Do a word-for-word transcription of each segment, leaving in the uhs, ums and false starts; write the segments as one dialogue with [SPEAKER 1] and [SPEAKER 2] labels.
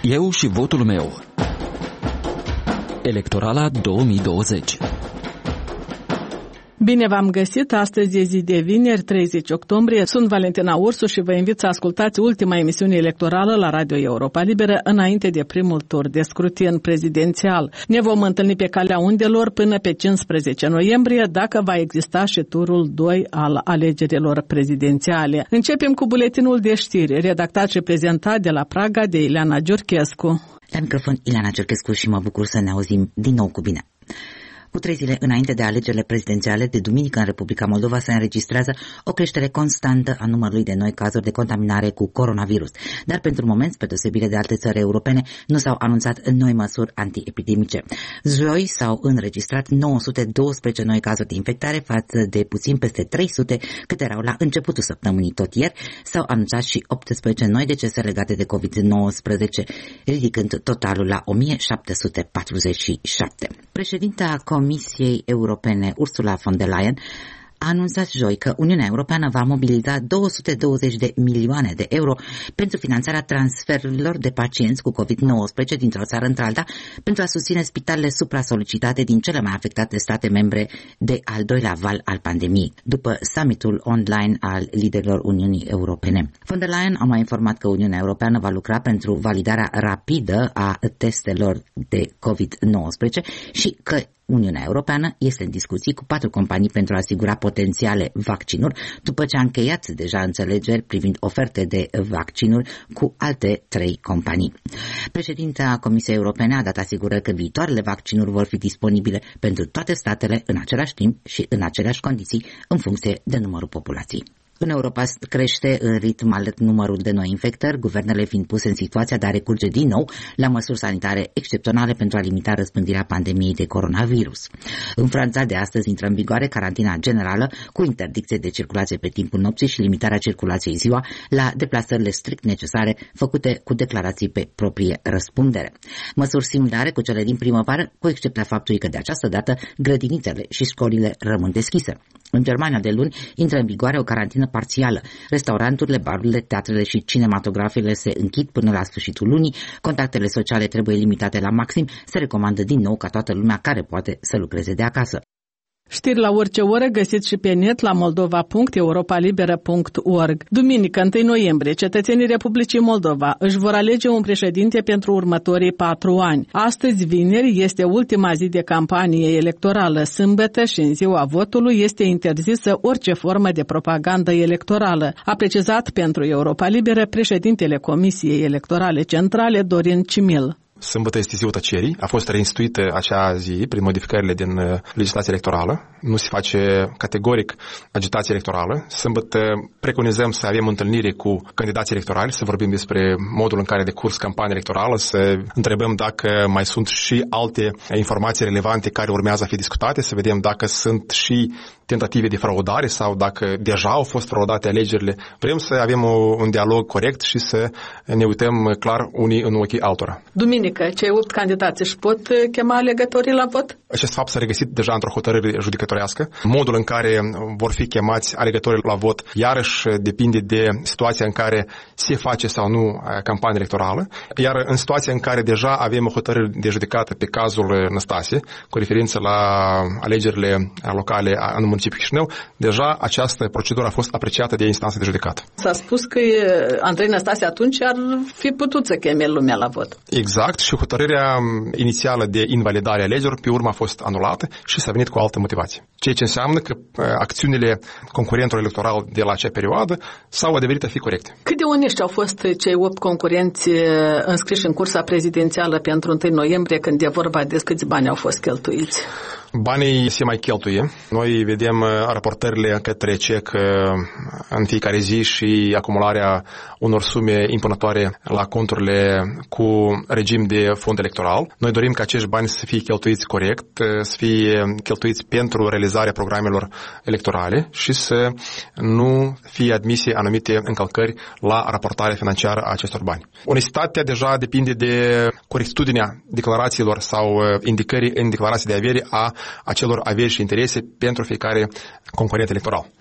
[SPEAKER 1] Eu și votul meu. Electorala două mii douăzeci.
[SPEAKER 2] Bine v-am găsit, astăzi e zi de vineri, treizeci octombrie. Sunt Valentina Ursu și vă invit să ascultați ultima emisiune electorală la Radio Europa Liberă înainte de primul tur de scrutin prezidențial. Ne vom întâlni pe calea undelor până pe cincisprezece noiembrie, dacă va exista și turul doi al alegerilor prezidențiale. Începem cu buletinul de știri, redactat și prezentat de la Praga de Ileana Giurchescu.
[SPEAKER 3] La microfon Ileana Giurchescu și mă bucur să ne auzim din nou cu bine. Cu trei zile înainte de alegerile prezidențiale de duminică în Republica Moldova se înregistrează o creștere constantă a numărului de noi cazuri de contaminare cu coronavirus. Dar pentru moment, spre deosebire de alte țări europene, nu s-au anunțat noi măsuri antiepidemice. Joi s-au înregistrat nouă sute doisprezece noi cazuri de infectare față de puțin peste trei sute cât erau la începutul săptămânii. Tot ieri s-au anunțat și optsprezece noi decese legate de covid nouăsprezece, ridicând totalul la o mie șapte sute patruzeci și șapte. Președinta Comisiei Europene, Ursula von der Leyen, a anunțat joi că Uniunea Europeană va mobiliza două sute douăzeci de milioane de euro pentru finanțarea transferurilor de pacienți cu covid nouăsprezece dintr-o țară într-alta pentru a susține spitalele supra-solicitate din cele mai afectate state membre de al doilea val al pandemiei, după summitul online al liderilor Uniunii Europene. Von der Leyen a mai informat că Uniunea Europeană va lucra pentru validarea rapidă a testelor de covid nouăsprezece și că Uniunea Europeană este în discuții cu patru companii pentru a asigura potențiale vaccinuri, după ce a încheiat deja înțelegeri privind oferte de vaccinuri cu alte trei companii. Președinta Comisiei Europene a dat asigurări că viitoarele vaccinuri vor fi disponibile pentru toate statele în același timp și în aceleași condiții, în funcție de numărul populației. În Europa crește în ritm alert numărul de noi infectări, guvernele fiind puse în situația de a recurge din nou la măsuri sanitare excepționale pentru a limita răspândirea pandemiei de coronavirus. În Franța de astăzi intră în vigoare carantina generală cu interdicție de circulație pe timpul nopții și limitarea circulației ziua la deplasările strict necesare făcute cu declarații pe proprie răspundere. Măsuri similare cu cele din primăvară, cu excepția faptului că de această dată grădinițele și școlile rămân deschise. În Germania de luni intră în vigoare o carantină parțială. Restauranturile, barurile, teatrele și cinematografele se închid până la sfârșitul lunii, contactele sociale trebuie limitate la maxim, se recomandă din nou ca toată lumea care poate să lucreze de acasă.
[SPEAKER 2] Știri la orice oră găsiți și pe net la moldova punct europa liberă punct org. Duminică, întâi noiembrie, cetățenii Republicii Moldova își vor alege un președinte pentru următorii patru ani. Astăzi, vineri, este ultima zi de campanie electorală. Sâmbătă și în ziua votului este interzisă orice formă de propagandă electorală, a precizat pentru Europa Liberă președintele Comisiei Electorale Centrale, Dorin Cimil.
[SPEAKER 4] Sâmbătă este ziua tăcerii, a fost reinstituită acea zi prin modificările din legislația electorală. Nu se face categoric agitație electorală. Sâmbătă preconizăm să avem întâlnire cu candidații electorali, să vorbim despre modul în care decurs campania electorală, să întrebăm dacă mai sunt și alte informații relevante care urmează a fi discutate, să vedem dacă sunt și tentative de fraudare sau dacă deja au fost fraudate alegerile. Vrem să avem un dialog corect și să ne uităm clar unii în ochii altora.
[SPEAKER 2] Duminică, cei opt candidați își pot chema alegătorii la vot?
[SPEAKER 4] Acest fapt s-a regăsit deja într-o hotărâre judecătorească. Modul în care vor fi chemați alegătorii la vot iarăși depinde de situația în care se face sau nu campania electorală. Iar în situația în care deja avem o hotărâre de judecată pe cazul Năstase, cu referință la alegerile locale în municipiul Chișinău, deja această procedură a fost apreciată de instanța de judecată.
[SPEAKER 2] S-a spus că Andrei Năstase atunci ar fi putut să cheme lumea la vot.
[SPEAKER 4] Exact, și hotărârea inițială de invalidare a alegerilor pe urmă a fost anulată și s-a venit cu altă motivație. Ceea ce înseamnă că acțiunile concurentului electoral de la acea perioadă s-au adeverit a fi corecte.
[SPEAKER 2] Cât de onești au fost cei opt concurenți înscriși în cursa prezidențială pentru întâi noiembrie, când e vorba de câți bani au fost cheltuiți?
[SPEAKER 4] Banii se mai cheltuie. Noi vedem raportările către C E C în fiecare zi și acumularea unor sume impunătoare la conturile cu regim de fond electoral. Noi dorim ca acești bani să fie cheltuiți corect, să fie cheltuiți pentru realizarea programelor electorale și să nu fie admise anumite încălcări la raportarea financiară a acestor bani. Onestitatea deja depinde de corectitudinea declarațiilor sau indicării în declarații de avere a acelor averi și interese pentru fiecare concurent electoral.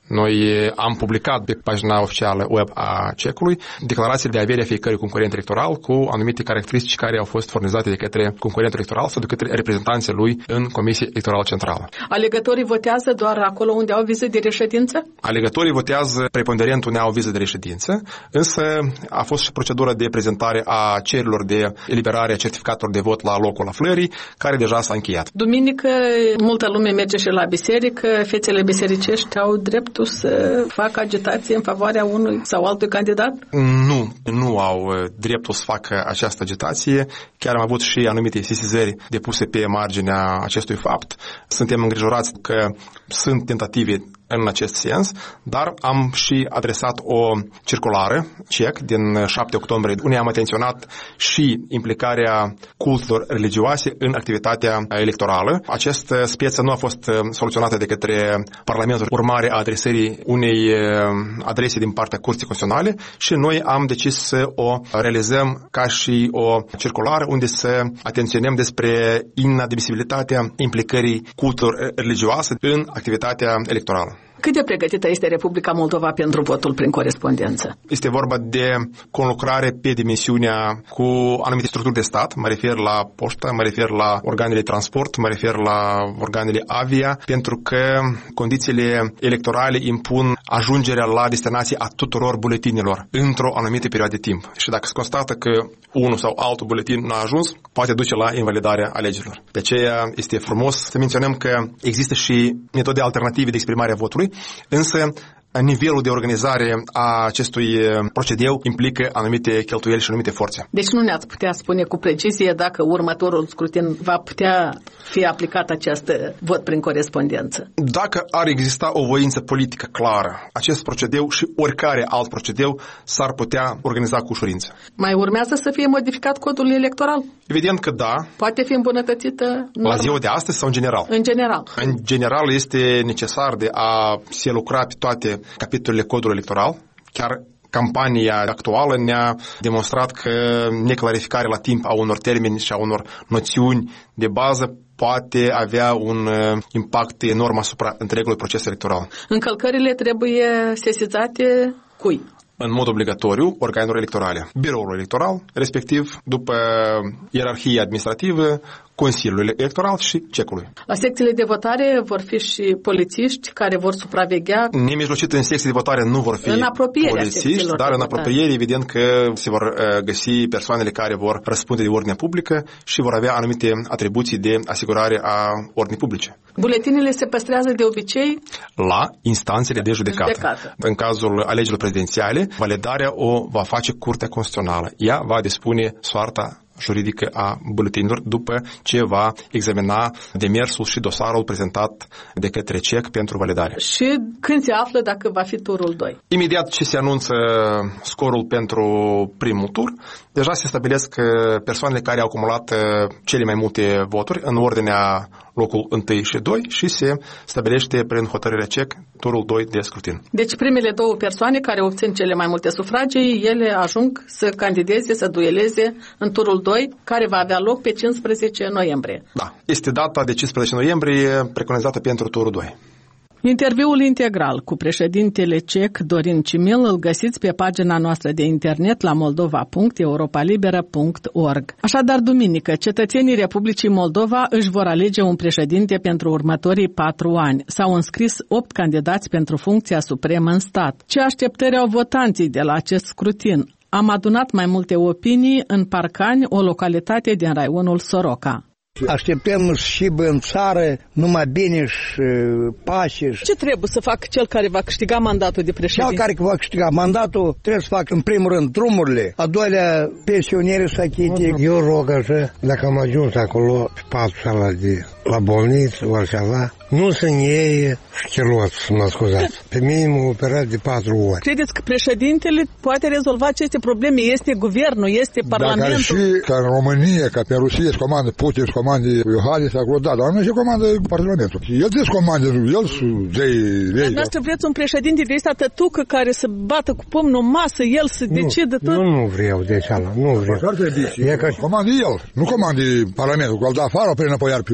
[SPEAKER 4] Noi am publicat pe pagina oficială web a C E C-ului declarațiile de avere a fiecărui concurent electoral cu anumite caracteristici care au fost furnizate de către concurentul electoral sau de către reprezentanții lui în Comisia Electorală Centrală.
[SPEAKER 2] Alegătorii votează doar acolo unde au viză de reședință?
[SPEAKER 4] Alegătorii votează preponderent unde au viză de reședință, însă a fost și procedura de prezentare a cererilor de eliberare a certificatelor de vot la locul aflării, care deja s-a încheiat.
[SPEAKER 2] Duminică multă lume merge și la biserică, fețele bisericești au dreptul să facă agitație în favoarea unui sau altui candidat?
[SPEAKER 4] Nu, nu au dreptul să facă această agitație. Chiar am avut și anumite sesizări depuse pe marginea acestui fapt. Suntem îngrijorați că sunt tentative în acest sens, dar am și adresat o circulară C E C din șapte octombrie, unde am atenționat și implicarea cultelor religioase în activitatea electorală. Această speță nu a fost soluționată de către Parlamentul urmare a adresării unei adrese din partea Curții Constituționale și noi am decis să o realizăm ca și o circulară unde să atenționăm despre inadmisibilitatea implicării cultelor religioase în activitatea electorală.
[SPEAKER 2] Cât de pregătită este Republica Moldova pentru votul prin corespondență?
[SPEAKER 4] Este vorba de conlucrare pe dimensiunea cu anumite structuri de stat, mă refer la poștă, mă refer la organele de transport, mă refer la organele avia, pentru că condițiile electorale impun ajungerea la destinație a tuturor buletinilor într-o anumită perioadă de timp. Și dacă se constată că unul sau altul buletin nu a ajuns, poate duce la invalidarea alegerilor. De aceea este frumos să menționăm că există și metode alternative de exprimare a votului, însă nivelul de organizare a acestui procedeu implică anumite cheltuieli și anumite forțe.
[SPEAKER 2] Deci nu ne-ați putea spune cu precizie dacă următorul scrutin va putea fi aplicat acest vot prin corespondență?
[SPEAKER 4] Dacă ar exista o voință politică clară, acest procedeu și oricare alt procedeu s-ar putea organiza cu ușurință.
[SPEAKER 2] Mai urmează să fie modificat codul electoral?
[SPEAKER 4] Evident că da.
[SPEAKER 2] Poate fi îmbunătățită norma?
[SPEAKER 4] La ziua de astăzi sau în general?
[SPEAKER 2] În general.
[SPEAKER 4] În general este necesar de a se lucra pe toate capitolele codului electoral. Chiar campania actuală ne-a demonstrat că neclarificarea la timp a unor termeni și a unor noțiuni de bază poate avea un impact enorm asupra întregului proces electoral.
[SPEAKER 2] Încălcările trebuie sesizate cui?
[SPEAKER 4] În mod obligatoriu, organelor electorale. Biroul electoral, respectiv, după ierarhie administrativă, Consiliul Electoral și C E C-ului.
[SPEAKER 2] La secțiile de votare vor fi și polițiști care vor supraveghea.
[SPEAKER 4] Nemijlocit în secții de votare nu vor fi
[SPEAKER 2] în
[SPEAKER 4] polițiști, dar în apropiere evident că se vor găsi persoanele care vor răspunde de ordine publică și vor avea anumite atribuții de asigurare a ordinii publice.
[SPEAKER 2] Buletinele se păstrează de obicei
[SPEAKER 4] la instanțele de judecată.
[SPEAKER 2] judecată.
[SPEAKER 4] În cazul alegerilor prezidențiale, validarea o va face Curtea Constituțională. Ea va dispune soarta juridică a buletinilor după ce va examina demersul și dosarul prezentat de către C E C pentru validare.
[SPEAKER 2] Și când se află dacă va fi turul doi?
[SPEAKER 4] Imediat ce se anunță scorul pentru primul tur, deja se stabilesc persoanele care au acumulat cele mai multe voturi în ordinea locul unu și doi și se stabilește prin hotărârea C E C turul doi de scrutin.
[SPEAKER 2] Deci primele două persoane care obțin cele mai multe sufragii, ele ajung să candideze, să dueleze în turul doi, care va avea loc pe cincisprezece noiembrie.
[SPEAKER 4] Da, este data de cincisprezece noiembrie preconizată pentru turul doi.
[SPEAKER 2] Interviul integral cu președintele C E C Dorin Cimil îl găsiți pe pagina noastră de internet la moldova punct europalibera punct org. Așadar, duminică, cetățenii Republicii Moldova își vor alege un președinte pentru următorii patru ani. S-au înscris opt candidați pentru funcția supremă în stat. Ce așteptări au votanții de la acest scrutin? Am adunat mai multe opinii în Parcani, o localitate din raionul Soroca.
[SPEAKER 5] Așteptăm și în țară numai bine și pace.
[SPEAKER 2] Ce trebuie să facă cel care va câștiga mandatul de președinte?
[SPEAKER 5] Cel care va câștiga mandatul trebuie să facă în primul rând drumurile, a doilea pensionierii să achite.
[SPEAKER 6] Eu rog așa, dacă am ajuns acolo pe patru sala de la bolniță, oriceva, nu să ne iei șchiloți, mă scuzați. Pe mine m-a operat de patru ori.
[SPEAKER 2] Credeți că președintele poate rezolva aceste probleme? Este guvernul, este parlamentul?
[SPEAKER 7] Dacă și ca în România, ca pe Rusia, își comandă Putin, își comandă Iohannis, acolo, da, dar nu și comandă Parlamentul. El ce-și comandă, el zei lei.
[SPEAKER 2] Dar noastră vreți un președinte de ăsta tătucă care să bată cu pumnul în masă, el să decidă tot?
[SPEAKER 6] Nu, nu vreau de cealaltă, nu vreau.
[SPEAKER 7] E că comandă el, nu comandă Parlamentul, cu al da afară, prin înapoiar pe mamă.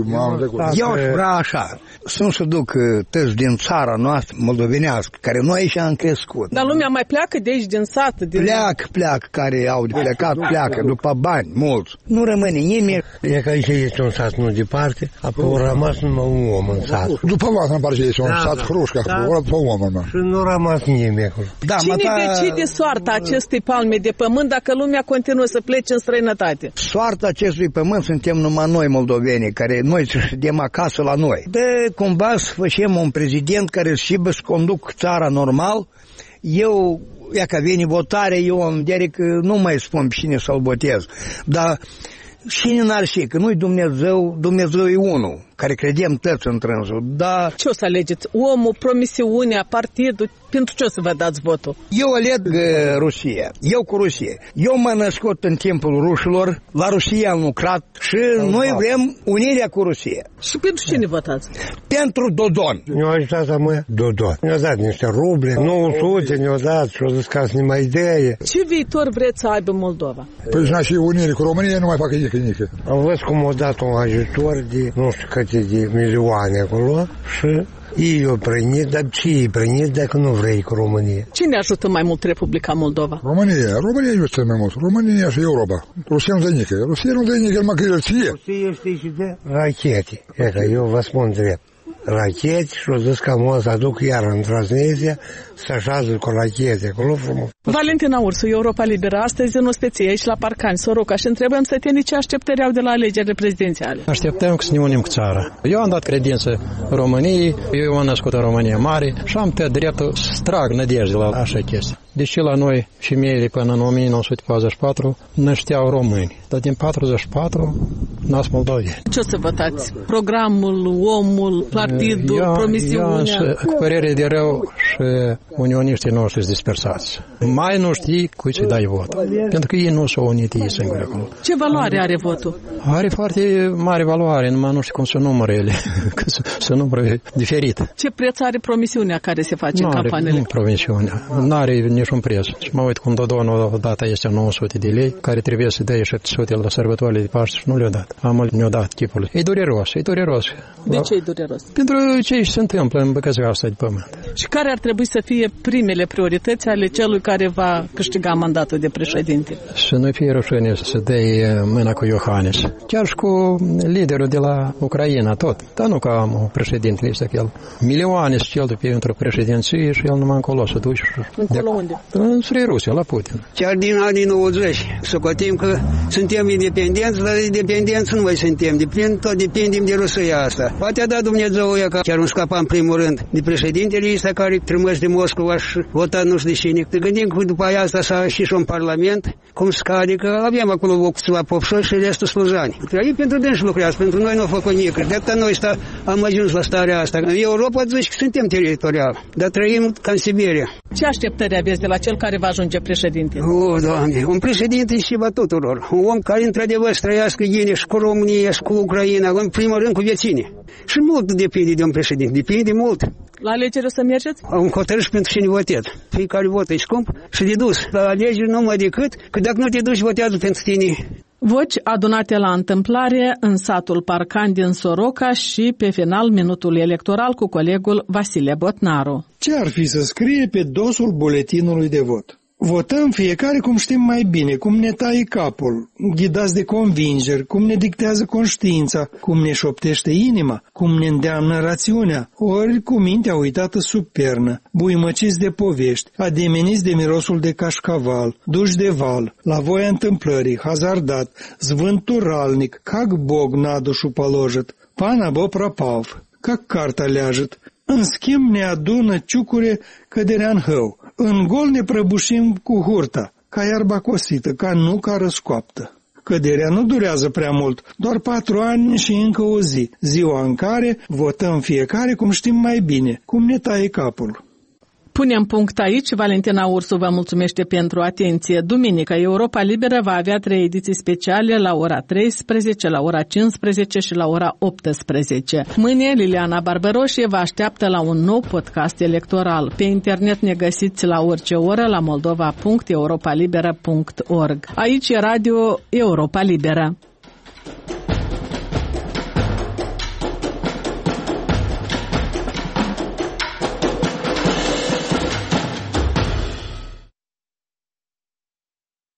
[SPEAKER 5] Eu aș vrea așa, să nu se duc tăți din țara noastră moldovenească, care noi aici am crescut.
[SPEAKER 2] Dar lumea mai pleacă de aici, din sat? Din...
[SPEAKER 5] Pleacă, pleacă, care au plecat, pleacă, după bani, mulți. Nu rămâne nimeni.
[SPEAKER 6] E că aici este un sat nu departe, apoi a rămas numai un om în sat.
[SPEAKER 7] După vas, îmi pare că este un sat Hrușca, după om, mă.
[SPEAKER 6] Și nu a rămas nimeni acolo.
[SPEAKER 2] Da, cine ta... decide soarta acestei palme de pământ dacă lumea continuă să plece în străinătate?
[SPEAKER 5] Soarta acestui pământ suntem numai noi moldoveni, care noi să ședem acasă la noi. De cumva să facem un prezident care și să conduc țara normal. Eu, ia că vine votare, eu în vedere că nu mai spun pe cine să-l votez. Dar cine n-ar ști că nu-i Dumnezeu, Dumnezeu e unul, care credem toți în trânsul. Dar
[SPEAKER 2] ce o să alegeți? Omul, promisiunea, partidul? Pentru ce o să vă dați votul?
[SPEAKER 5] Eu aleg uh, Rusia. Eu cu Rusia. Eu m-am născut în timpul rușilor, la Rusia am lucrat și oh, noi wow. vrem unirea cu Rusia.
[SPEAKER 2] Și pentru cine votați?
[SPEAKER 5] Pentru Dodon.
[SPEAKER 6] Ne-a ajutat a mă Dodon. Ne-a dat niște ruble, nouă sute ne-a dat și a zis ca să ne mai idee.
[SPEAKER 2] Ce viitor vreți să aibă Moldova?
[SPEAKER 7] Păi și și unire cu România nu mai facă nici nici.
[SPEAKER 6] Am văzut cum a dat un ajutor de nu știu câte de milioane acolo și ei o prănit, dar ce ei prănit dacă nu vrei cu România?
[SPEAKER 2] Cine ajută mai mult Republica Moldova?
[SPEAKER 7] România. România ajută mai mult. România și Europa. Rusia nu dă nică. Rusia nu dă nică, el mă că el ție.
[SPEAKER 6] Rusia știi și de rachete. E că eu vă spun drept. Rachete și o zis că mă să aduc iar în Transnistria să așează cu rachete acolo frumos.
[SPEAKER 2] Valentina Ursu, Europa Liberă, astăzi în ospeție aici la Parcani, Soroca, și întrebăm sătenii ce așteptări au de la alegerile prezidențiale.
[SPEAKER 8] Așteptăm să ne unim cu țara. Eu am dat credință României, eu am născut în România mare și am pe dreptul să trag nădejde la așa chestie. Deși la noi femeile până în o mie nouă sute patruzeci și patru nășteau români, dar din patruzeci și patru nasc moldoveni.
[SPEAKER 2] Ce o să votați? Programul, omul, partidul, eu, promisiunea?
[SPEAKER 8] Eu, cu părere de rău și unioniștii noștri dispersați. Mai nu știi cui să dai vot. Pentru că ei nu s-au unit ei singuri acolo.
[SPEAKER 2] Ce valoare are votul?
[SPEAKER 8] Are foarte mare valoare, numai nu știu cum să numără ele, că să numără diferit.
[SPEAKER 2] Ce preț are promisiunea care se face în campaniile?
[SPEAKER 8] Nu promisiunea, nu are niciun preț. Și mă uit cum Dodon odată este nouă sute de lei, care trebuie să dea șapte sute la sărbătorile de Paște și nu le-a dat. Am ne-a dat chipul. E dureros, e dureros.
[SPEAKER 2] De ce e dureros?
[SPEAKER 8] Pentru ce se întâmplă în băcăzia asta de pământ.
[SPEAKER 2] Și care ar trebui să fie primele priorități ale celui care va câștiga mandatul de președinte?
[SPEAKER 8] Să nu fie rușine să dea mâna cu Iohannis. Chiar și cu liderul de la Ucraina, tot. Dar nu ca am un președinte lista că el. Milioane să cheltuie pentru președinție și el numai încolo să duci.
[SPEAKER 2] Încolo unde?
[SPEAKER 8] Înspre Rusia, la Putin.
[SPEAKER 9] Chiar din anii nouăzeci, socotim că suntem independenți, dar independenți nu mai suntem. Depind, tot depindem de Rusia asta. Poate a dat Dumnezeu ea că chiar nu scapa în primul rând de președintele ăsta care trimis de Moscova și vota nu știu de cine. Te gândim că după aia asta s-a ieșit și în Parlament, cum scade, că avem acolo câțiva popșori și restul slujani. Ei pentru dânsi lucrează, pentru noi nu au făcut nimic. De atâta noi sta, am ajuns la starea asta. În Europa zici că suntem teritorial, dar trăim ca în Siberia.
[SPEAKER 2] Ce așteptări aveți de la cel care va ajunge președinte?
[SPEAKER 9] O, Doamne, un președinte și ceva tuturor. Un om care într-adevăr să trăiască bine și cu România și cu Ucraina, în primul rând cu vecinii. Și mult depinde de un președinte, depinde mult.
[SPEAKER 2] La alegeri o să mergeți?
[SPEAKER 9] Am hotărât pentru cine votez. Fiecare vot e scump și de dus. La alegeri numai decât că dacă nu te duci, votează pentru tine.
[SPEAKER 2] Voci adunate la întâmplare în satul Parcani din Soroca și pe final minutul electoral cu colegul Vasile Botnaru.
[SPEAKER 10] Ce ar fi să scrie pe dosul buletinului de vot? Votăm fiecare cum știm mai bine, cum ne taie capul, ghidați de convingeri, cum ne dictează conștiința, cum ne șoptește inima, cum ne îndeamnă rațiunea, ori cu mintea uitată sub pernă, buimăciți de povești, ademeniți de mirosul de cașcaval, duși de val, la voia întâmplării, hazardat, zvânturalnic, как Бог на душу положит, пан або пропав, как карта ляжет. În schimb ne adună ciucure căderea în hău. În gol ne prăbușim cu hurta, ca iarba cosită, ca nuca răscoaptă. Căderea nu durează prea mult, doar patru ani și încă o zi, ziua în care votăm fiecare cum știm mai bine, cum ne taie capul.
[SPEAKER 2] Punem punct aici. Valentina Ursu vă mulțumește pentru atenție. Duminică, Europa Liberă va avea trei ediții speciale la ora treisprezece, la ora cincisprezece și la ora optsprezece. Mâine, Liliana Barbaroșie vă așteaptă la un nou podcast electoral. Pe internet ne găsiți la orice oră la moldova punct europa liberă punct org. Aici e Radio Europa Liberă.